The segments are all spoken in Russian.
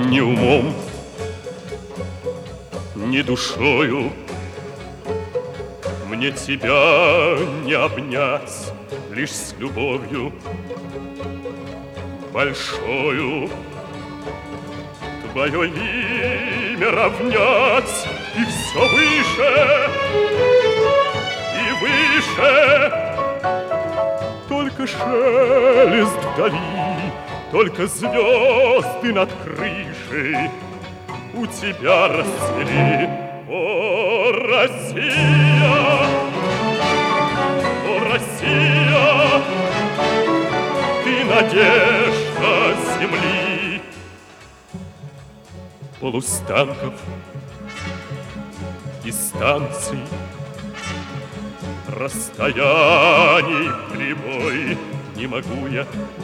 ни умом, ни душою мне тебя не обнять, лишь с любовью большою. Твое имя равнять, и все выше, и выше. Только шелест вдали, только звезды над крышей у тебя расцвели. О, Россия! О, Россия! Ты надежда земли. Полустанков и станций, расстояний прибой, не могу я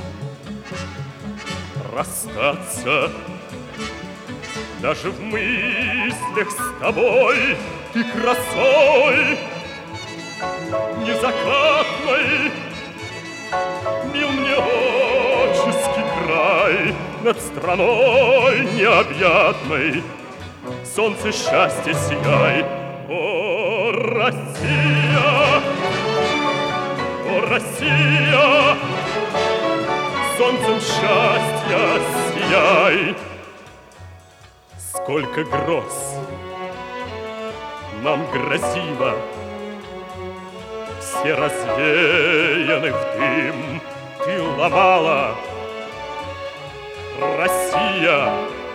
расстаться. Даже в мыслях с тобой и красой незакатной мил мне отческий край над страной необъятной. Солнце счастья сияй, о, Россия! О, Россия! Солнцем счастья сияй! Сколько гроз нам грозило, все развеяны в дым. Ты ломала, Россия,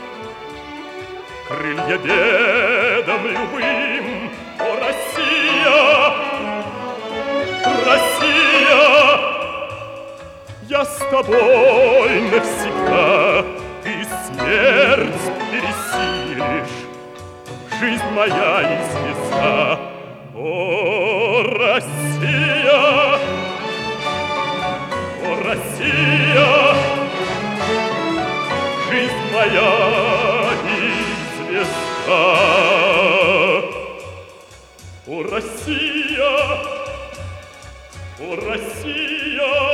крылья бедам любым. О, Россия! Россия! Я с тобой навсегда, ты смерть пересилишь, жизнь моя и звезда. О, Россия! О, Россия! Жизнь моя и звезда. О, Россия! О, Россия!